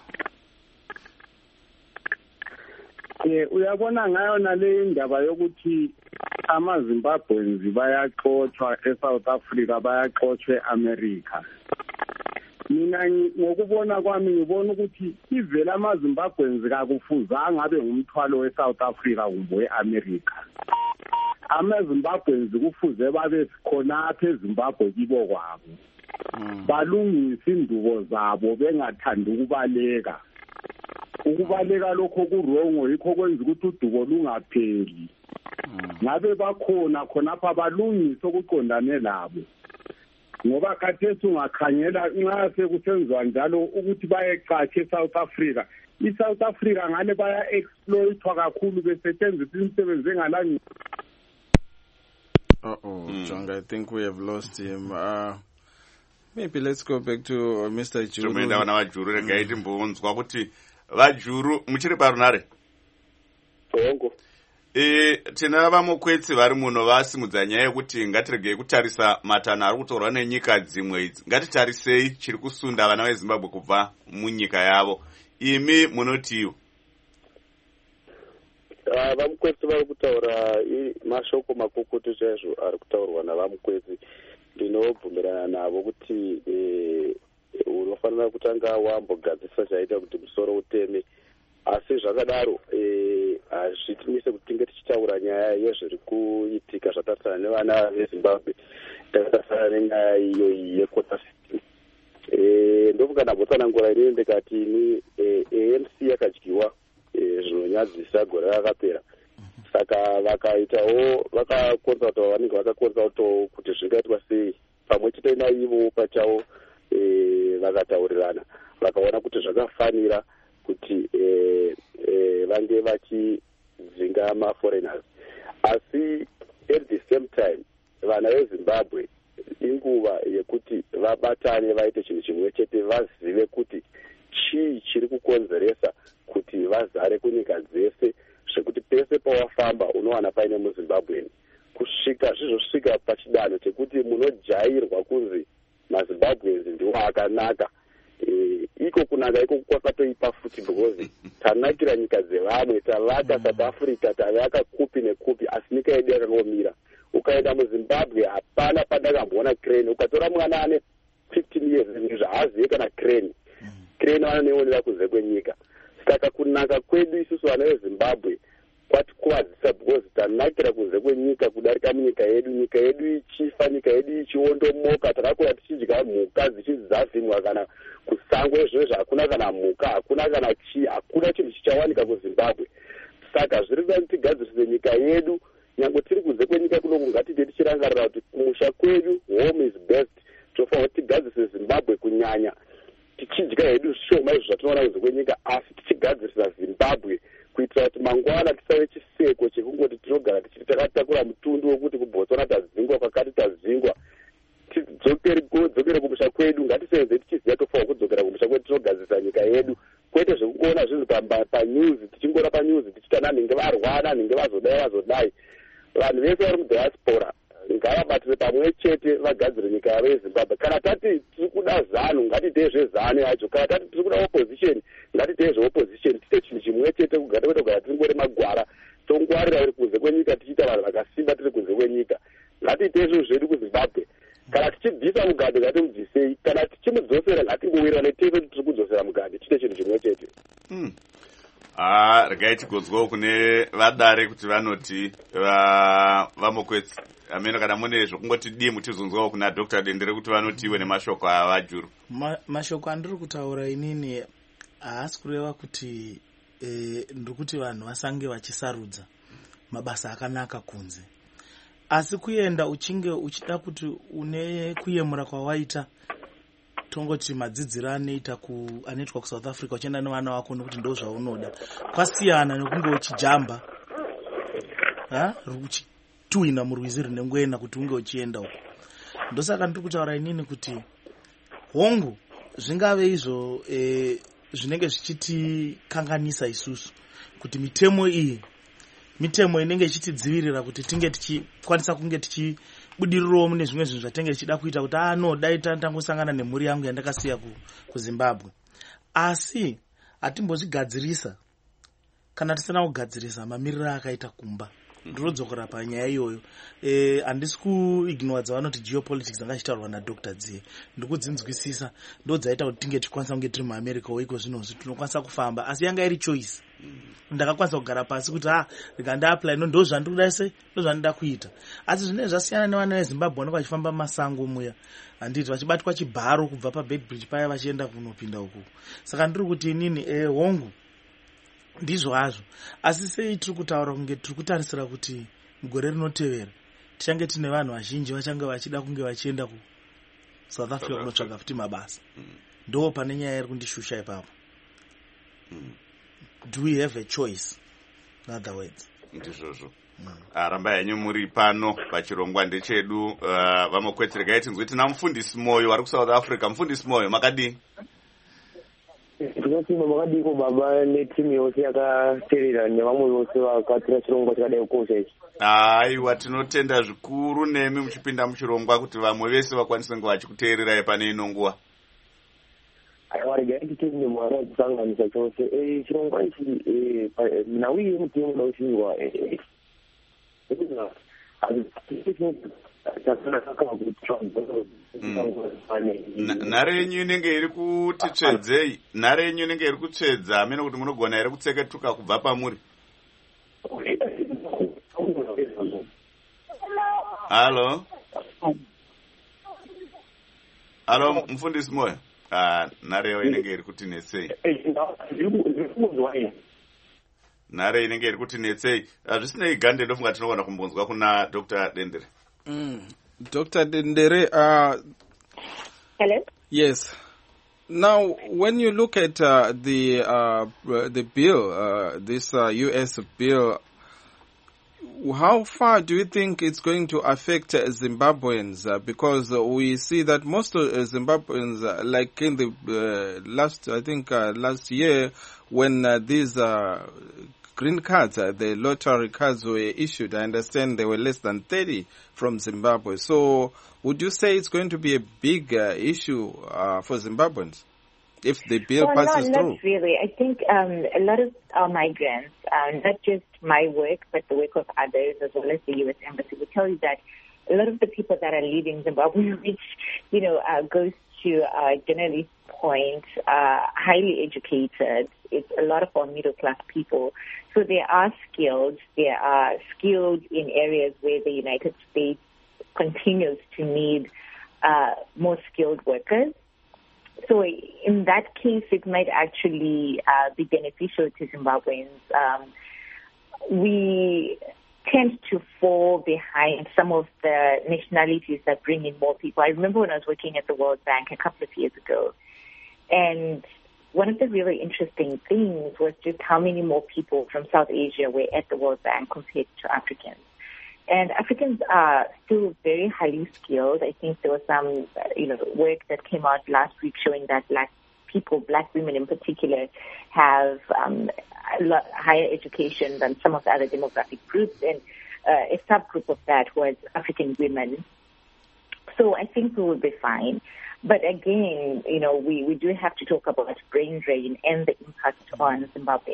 Uyabona ngayo nale indaba yokuthi amaZimbabweans bayaxoxwa eSouth Africa bayaxoxwa eAmerica. Mina ngokubona kwami ngibona ukuthi ivela amaZimbabweans kakufuzanga abe ngumthwalo weSouth Africa kumbe weAmerica. AmaZimbabweans kufuze babe khonapha eZimbabwe kibo kwabo. Balungise indubo zabo bengathanda ukubaleka. Ukubaleka lokho kurongo yikho kwenza ukuthi udubo lungapheli. Ngabe bakhona khonapha balungise okuqondane labo. Ngoba khathesi ungakhangela nxa sekusenziwa njalo ukuthi bayecatshe eSouth Africa. ISouth Africa ngale baya exploitwa kakhulu besetshenziswa imisebenzi engalani. John, I think we have lost him. Maybe let's go back to Mr. Juru. Tumenda wana wajuru regaiti mbunzwa kuti vajuru muchiri parunare. Kongo. Tina vamukwetsi vari muno vasimudza nyaya yekuti ngatiregei kutarisa matanho ari kutorwa nenyika dzimwe idzi. Ngatitarisei chiri kusunda vana veZimbabwe kubva munyika yavo. Imi munotiwo. Vamukwetsi vari kutaura mashoko makukutu chaizvo ari kutaurwa navamukwetsi. Ndinobvumirana navo kuti unofanira kutanga wambogadzisa chaita kuti musoro uteme. Asi zvakadaro hazvitimise kuti tinge tichitaura nyaya yezviri kuitika zvatarisana nevana veZimbabwe. Takatasana nenyaya iyo yekota system. Ndofunga ndambotsanangura inini ndikati ini ANC yakadyiwa zvinonyadzisa gore rakapera. Saka vakaitawo vakakonzertawo vanenge vakakonzertawo kuti zvingaitwa sei pamwe chete naivo pachavo vakataurirana vakaona kuti zvakafanira kuti vange vachidzinga maforeigners. Asi at the same time vana veZimbabwe inguva yekuti vabatane vaite chinhu chimwe chete vazive kuti chii chiri kukonzeresa kuti vazare kunyika dzese zvekuti pese pawafamba unowana paine muZimbabweni kusvika zvizosvika pachidanho chekuti munojairwa kunzi maZimbabweans ndiwo akanaka. Iko kunaka iko kwakatoipa futi because tanakira nyika dzevamwe tavaka South Africa tavaka kupi nekupi asi nyika yedu yakangomira. Ukaenda muZimbabwe hapana pandakamboona crane. Ukatora mwana ane 15 years zvaazive kana crane vanoneonera kunze kwenyika. Saka kunaka kwedu isusu vana veZimbabwe kwatikuvadzisa because tanakira kunze kwenyika kudarika munyika yedu. Nyika yedu ichifa, nyika yedu ichiondomoka, takakura tichidya mhuka dzichizavhinwa kana kusango izvozvo hakuna kana mhuka, hakuna kana chii, hakuna chinhu chichawanika kuZimbabwe. Saka zviri kuda kuti tigadzirise nyika yedu. Nyange tiri kunze kwenyika kunoku ngatite tichirangarira kuti kumusha kwedu home is best. Tofanira kuti tigadzise Zimbabwe kunyanya tichidya hedu shoma izvo zvatinoona kunze kwenyika asi tichigadzirisa Zimbabwe kuitira kuti mangwana tisave chiseko chekungoti tinogara tichiti takatakura mutundu wekuti kuBotswana tadzingwa kwakati tadzingwa. Tidzokere kumusha kwedu. Ngatisenze tichiziva tofanira kudzokera kumusha kwedu tinogadzirisa nyika yedu. Kwete zvekuona zvinhu panews tichingora panews tichitana nenge varwana nenge vazodai. Vanhu vese vari mudiaspora ngavabatire pamwe chete vagadzire nyika yavo yeZimbabwe. Kana tati tiri kuda zano ngatiite zvezano yacho. Kana tati tiri kuda opposition ngatiite zveopposition. Tiite chinhu chimwe chete kugara kugara tingore magwara tongwarira uri kunze kwenyika tichiita vanhu vakasimba tiri kunze kwenyika. Ngatiite izvo zvedu kuZimbabwe. Kana tichibvisa Mugabe ngatimubvisei. Kana tichimudzosera ngatingowirira netese kuti tiri kudzosera Mugabe. Tiite chinhu chimwe chete. Regai tigodzwawo kune vadare kuti vanoti vamukwetsi. Ameno kana mune zvokungoti dimu tizonzwawo kuna Dr. Dendere kuti vanotiwe nemashoko avajuru. Mashoko andiri kutaura inini haasi kureva kuti ndikuti vanhu vasange vachisarudza mabasa akanaka kunze. Asi kuenda uchinge uchida kuti une kuyemura kwawaita tongoti madzidziro anoitwa kuSouth Africa uchienda nevana wako nekuti ndo zvaunoda kwasiyana nekunge uchijamba uchituhina murwizi runengoenda kuti unge uchienda uko. Ndosaka ndiri kutaura inini kuti hongu zvingave izvo zvinenge zvichitikanganisa isusu kuti mitemo iyi mitemo inenge ichitidzivirira kuti tinge tichikwanisa kunge tichibudirirawo mune zvimwe zvinhu zvatinenge tichida kuita kuti no dai tangosangana nemhuri yangu yandakasiya kuZimbabwe, asi hatimbozvigadzirisa kana tisina kugadzirisa mamiriro akaita kumba. Ndinodzokera panyaya iyoyo. Handisi kuignore dzavanoti geopolitics angachitaurwa naDr. Dziye. Ndikudzinzwisisa ndodzaita kuti tinge tichikwanisa kunge tiri muAmerica uiko zvino tinokwanisa kufamba, asi yanga iri choice. Ndakakwanisa kugara pasi kuti rega ndaapply ndo zvandinoda sei ndo zvandinoda kuita. Asi zvinenge zvasiyana nevana veZimbabwe vanenge vachifamba mumasango muya, handiti vachibatwa chibharo kubva paBedbridge paya vachienda kunopinda uku. Saka ndiri kuti inini hongu ndizvo hazvo, asi sei tiri kutaura kunge tiri kutarisira kuti mugore rinotevera tichange tine vanhu vazhinji vachange vachida kunge vachienda kuSouth Africa kunotsvaga futi mabasa. Ndo pane nyaya iri kundishusha ipapo. Do we have a choice? In other words, ndizvozvo. Rambai henyu muri pano pachirongwa ndechedu. Vamokwetsereka tinzwi tina mufundisi Moyo ari kuSouth Africa. Mufundisi Moyo makadii? Tinotima makadiko baba netimu yose yakateerera nevamwe vose vakatira chirongwa chakadai kukosha ichi. Aiwa, tinotenda zvikuru nemi muchipinda muchirongwa kuti vamwe vese vakwanise kunge vachikuteererai pane ino nguva. Aiwa, regai titende mwana kusanganisa chose. Chirongwa ichi nauye mutemo unoda kuchirwa nhare yenyu inenge iri kuti tsvedzei, nhare yenyu inenge iri kutsvedza amene kuti munogona here kutseketuka kubva pamuri. Halo mufundisi Moyo, nhareyo inenge iri kuti netsei, nhare inenge iri kuti netsei. Zvisinei gande ndofunga tinogona kumbonzwa kuna Dr. Dendere. Dr. Dendere, Hello? Yes. Now, when you look at the bill, this U.S. bill, how far do you think it's going to affect Zimbabweans? Because we see that most of Zimbabweans, like in the last year, when these green cards, the lottery cards were issued, I understand there were less than 30 from Zimbabwe. So would you say it's going to be a big issue for Zimbabweans if the bill passes through? Not really. I think a lot of our migrants, not just my work, but the work of others, as well as the U.S. Embassy, will tell you that a lot of the people that are leaving Zimbabwe, which, goes to journalist's point, highly educated. It's a lot of our middle-class people. So they are skilled. They are skilled in areas where the United States continues to need more skilled workers. So in that case, it might actually be beneficial to Zimbabweans. We tend to fall behind some of the nationalities that bring in more people. I remember when I was working at the World Bank a couple of years ago, and one of the really interesting things was just how many more people from South Asia were at the World Bank compared to Africans. And Africans are still very highly skilled. I think there was some, work that came out last week showing that black women in particular, have a lot higher education than some of the other demographic groups. And a subgroup of that was African women. So I think we will be fine. But again, we do have to talk about brain drain and the impact on Zimbabwe.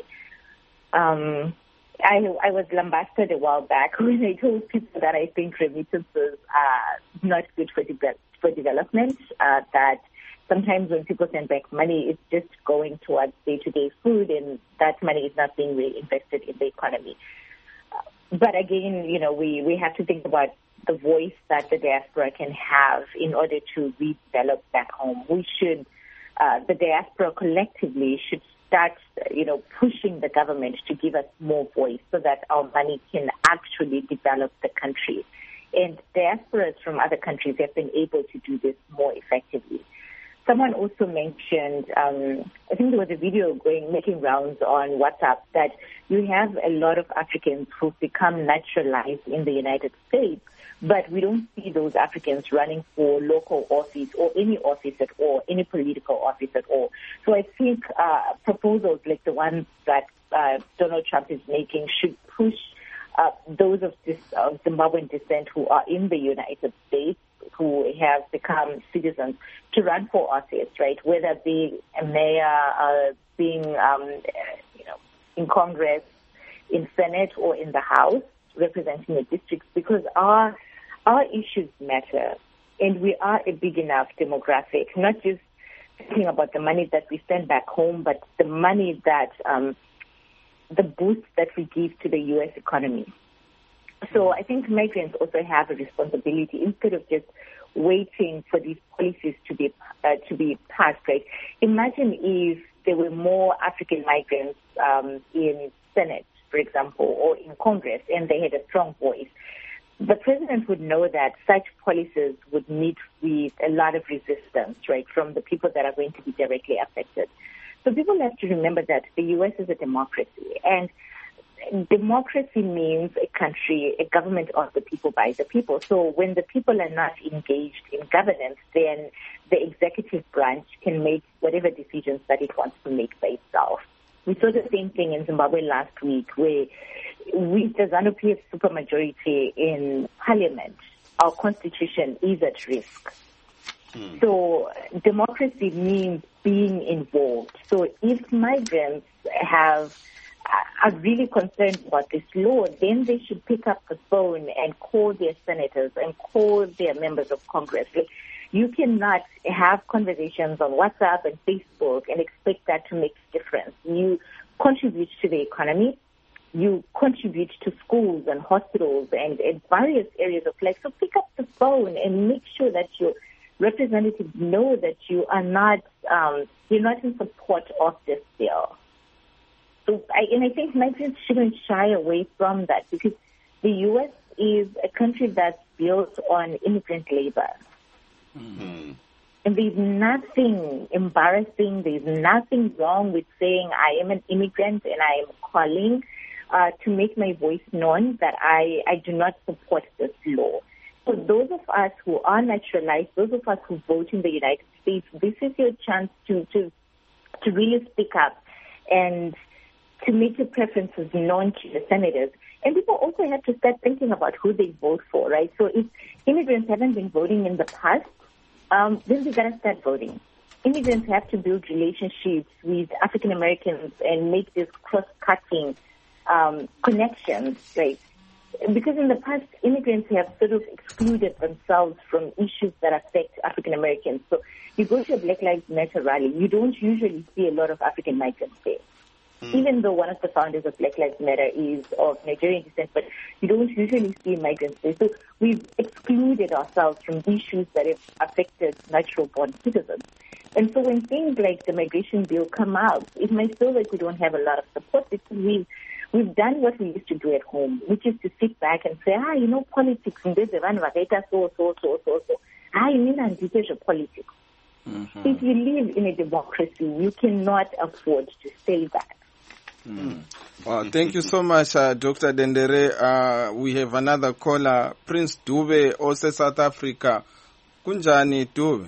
I was lambasted a while back when I told people that I think remittances are not good for development, that sometimes when people send back money, it's just going towards day-to-day food, and that money is not being reinvested in the economy. But again, we have to think about the voice that the diaspora can have in order to redevelop back home. We should, the diaspora collectively should start, pushing the government to give us more voice so that our money can actually develop the country. And diasporas from other countries have been able to do this more effectively. someone also mentioned, I think there was a video making rounds on WhatsApp, that you have a lot of Africans who've become naturalized in the United States, but we don't see those Africans running for local office or any office at all, any political office at all. So I think proposals like the ones that Donald Trump is making should push those of Zimbabwean descent who are in the United States, who have become citizens, to run for office, right? Whether being a mayor, being in Congress, in Senate, or in the House, representing the districts, because our issues matter, and we are a big enough demographic, not just thinking about the money that we send back home, but the money that the boost that we give to the U.S. economy. So I think migrants also have a responsibility, instead of just waiting for these policies to be passed, right? Imagine if there were more African migrants in Senate, for example, or in Congress, and they had a strong voice. The president would know that such policies would meet with a lot of resistance, right, from the people that are going to be directly affected. So people have to remember that the U.S. is a democracy, and democracy means a country, a government of the people, by the people. So when the people are not engaged in governance, then the executive branch can make whatever decisions that it wants to make by itself. We saw the same thing in Zimbabwe last week, where with the ZANU-PF supermajority in parliament, our constitution is at risk. So democracy means being involved. So if migrants are really concerned about this law, then they should pick up the phone and call their senators and call their members of Congress. Like, you cannot have conversations on WhatsApp and Facebook and expect that to make a difference. You contribute to the economy, you contribute to schools and hospitals and various areas of life. So pick up the phone and make sure that your representatives know that you are not, you're not in support of this bill. So I think migrants shouldn't shy away from that, because the U.S. is a country that's built on immigrant labor. Mm-hmm. And there's nothing embarrassing, there's nothing wrong with saying I am an immigrant and I am calling to make my voice known that I do not support this law. So those of us who are naturalized, those of us who vote in the United States, this is your chance to really speak up and to make your preferences known to the senators. And people also have to start thinking about who they vote for, right? So if immigrants haven't been voting in the past, then we got to start voting. Immigrants have to build relationships with African Americans and make these cross-cutting connections, right? Because in the past, immigrants have sort of excluded themselves from issues that affect African Americans. So you go to a Black Lives Matter rally, you don't usually see a lot of African migrants there. Even though one of the founders of Black Lives Matter is of Nigerian descent, but you don't usually see migrants there. So we've excluded ourselves from issues that have affected natural-born citizens. And so when things like the migration bill come out, it might feel like we don't have a lot of support, because we've done what we used to do at home, which is to sit back and say, politics, so. Politics. Mm-hmm. If you live in a democracy, you cannot afford to say that. Well, thank you so much, Dr. Dendere. We have another caller, Prince Dube, also South Africa. Kunjani Dube.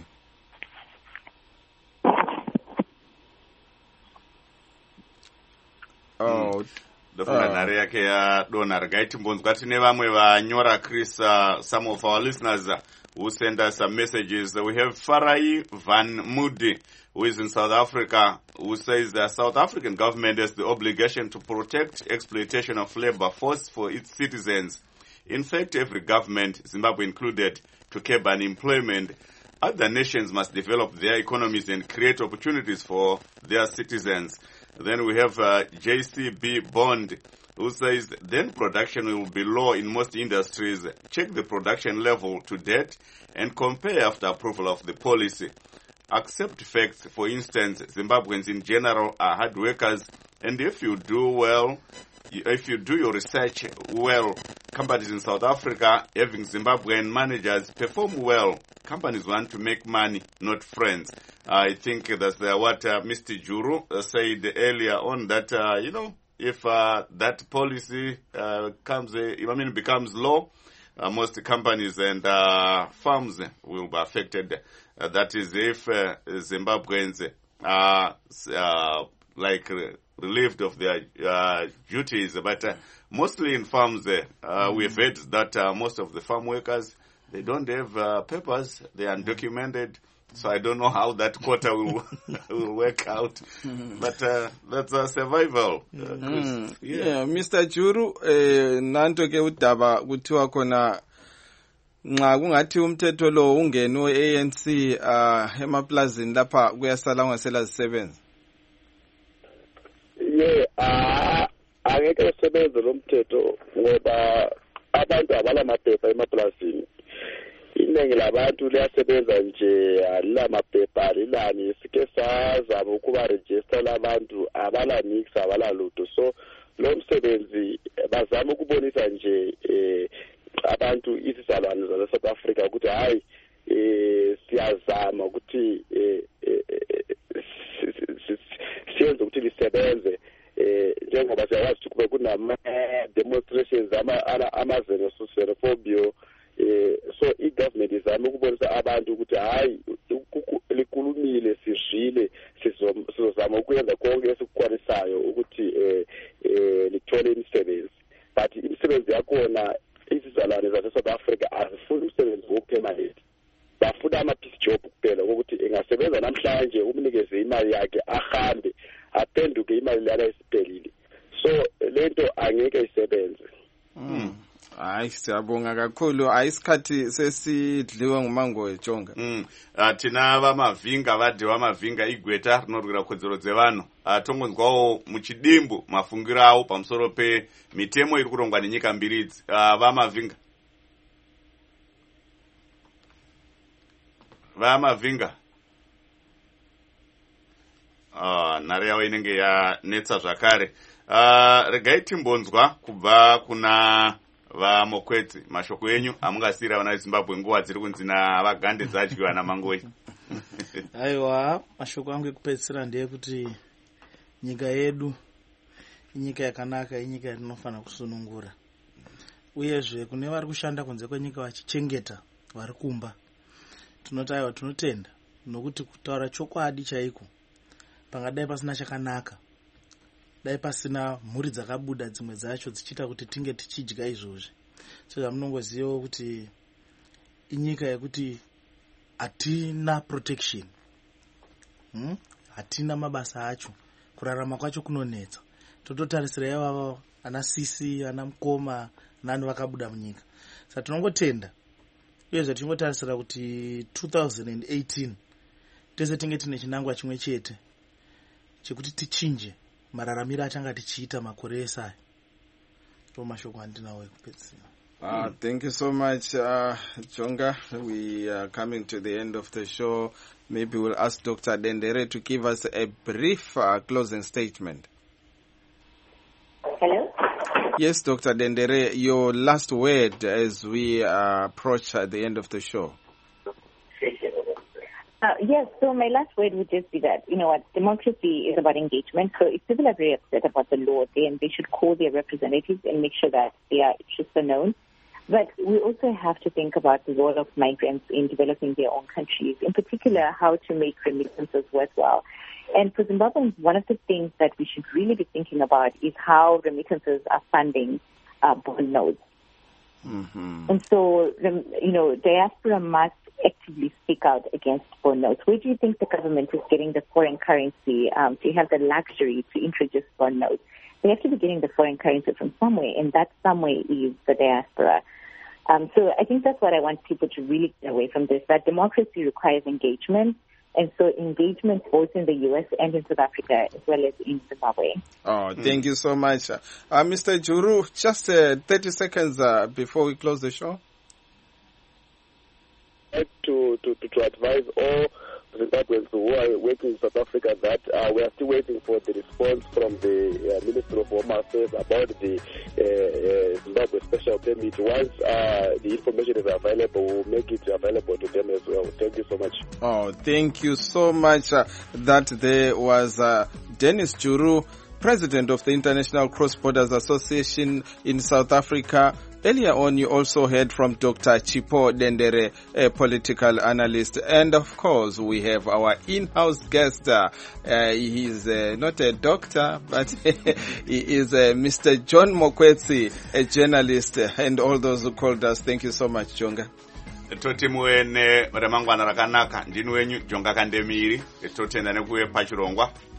Oh, ndofunga nhare yake yadonha regai timbonzwa tine vamwe vanyora Chris, some of our listeners who send us some messages. We have Farai Van Moody, who is in South Africa, who says the South African government has the obligation to protect exploitation of labor force for its citizens. In fact, every government, Zimbabwe included, to curb unemployment. Other nations must develop their economies and create opportunities for their citizens. Then we have JCB Bond, who says then production will be low in most industries. Check the production level to date and compare after approval of the policy. Accept facts. For instance, Zimbabweans in general are hard workers, and if you do your research well, companies in South Africa having Zimbabwean managers perform well companies want to make money, not friends. I think that's what Mr. Juru said earlier on, that, if that policy becomes law, most companies and firms will be affected. That is if Zimbabweans are relieved of their duties. But mostly in farms, we've heard that most of the farm workers, they don't have papers, they are undocumented. So I don't know how that quota will work out. But that's survival. Mr. Juru, nanto ke udaba kuthiwa khona nxa kungathi umthetho lo ungeno ANC emaplazini lapha kuyasala ungasela zisebenza. Angeke usebenze lo mthetho ngoba abantu abalamaphepha emaplazini. Iningi labantu liyasebenza nje alilamaphepha alilani, sike sazama ukuba register labantu abala mix abala lutho. So lo msebenzi bazama ukubonisa nje abantu isizalwane za South Africa ukuthi hayi siyazama ukuthi siyenze ukuthi lisebenze njengoba siyawazi ukuthi kube kunama demonstrations ama-xenophobia. So i-government izama ukubonisa abantu ukuthi hayi likhulumile sidlile sizozama ukwenza konke esikukwanisayo ukuthi lithole imisebenzi. But imisebenzi yakhona isizalwane zase-South Africa azifuni umsebenzi wokupermanent, bafuna ama-piece job kuphela ukuthi engasebenza namhlanje umnikeze imali yakhe ahambe aphenduke imali lana isiphelile. So lento angeke isebenze. Hayi siyabonga kakhulu, ayisikhathi sesidliwe ngumango ejonga. Tina vamavinga vadhiwa mavinga igweta rinorwira kodzero dzevanhu. Tongonzwawo muchidimbu mafungiro avo pamusoro pemitemo iri kurongwa nenyika mbiri idzi. Vamavinga. Nhare yavo inenge yanetsa zvakare. Regai timbonzwa kubva kuna vamokwedzi mashoko enyu amungasiyira vana veZimbabwe nguva dziri kunzi navagande dzadyiwa namangoi. Aiwa, mashoko angu ekupedzisira ndeyekuti nyika yedu inyika yakanaka, inyika yatinofana kusunungura. Uyezve kune vari kushanda kunze kwenyika vachichengeta vari kumba, tinoti aiwa tinotenda, nokuti kutaura chokwadi chaiko pangadai pasina chakanaka, dai pasina mhuri dzakabuda dzimwe dzacho dzichiita kuti tinge tichidya izvozvi. Saka munongozivawo kuti inyika yekuti hatina protection, hatina mabasa acho, kurarama kwacho kunonetsa. Tototarisira ivavo ana Sisi, ana Mukoma, nani vakabuda munyika. Saka tinongotenda uyezve tingotarisira kuti 2018 tese tinge tine chinangwa chimwe chete chekuti tichinje mararamiro atanga tichiita makore esaya. Mashoko andinawo ekupedzisira. Thank you so much, Jonga. We are coming to the end of the show. Maybe we'll ask Dr. Dendere to give us a brief closing statement. Hello? Yes, Dr. Dendere, your last word as we approach the end of the show. Yes, so my last word would just be that, democracy is about engagement. So if people are very upset about the law, then they should call their representatives and make sure that their issues are known. But we also have to think about the role of migrants in developing their own countries, in particular how to make remittances worthwhile. And for Zimbabweans, one of the things that we should really be thinking about is how remittances are funding bond notes. And so, diaspora must actively speak out against bond notes. Where do you think the government is getting the foreign currency to have the luxury to introduce bond notes? They have to be getting the foreign currency from somewhere, and that somewhere is the diaspora. So I think that's what I want people to really get away from this, that democracy requires engagement, and so engagement both in the U.S. and in South Africa as well as in Zimbabwe. Thank you so much. Mr. Juru, just 30 seconds before we close the show. To advise all Zimbabweans who are working in South Africa that we are still waiting for the response from the Minister of Home Affairs about the Zimbabwe special permit. Once the information is available, we'll make it available to them as well. Thank you so much. Oh, thank you so much. That there was Dennis Juru, President of the International Cross Borders Association in South Africa. Earlier on, you also heard from Dr. Chipo Dendere, a political analyst. And of course, we have our in-house guest. He is not a doctor, but he is Mr. John Mokwetsi, a journalist, and all those who called us. Thank you so much, Jonga. Toti muene ramangwana rakanaka ndinu wenyu Jonga Kandemiri totenda nekuwe pachirongwa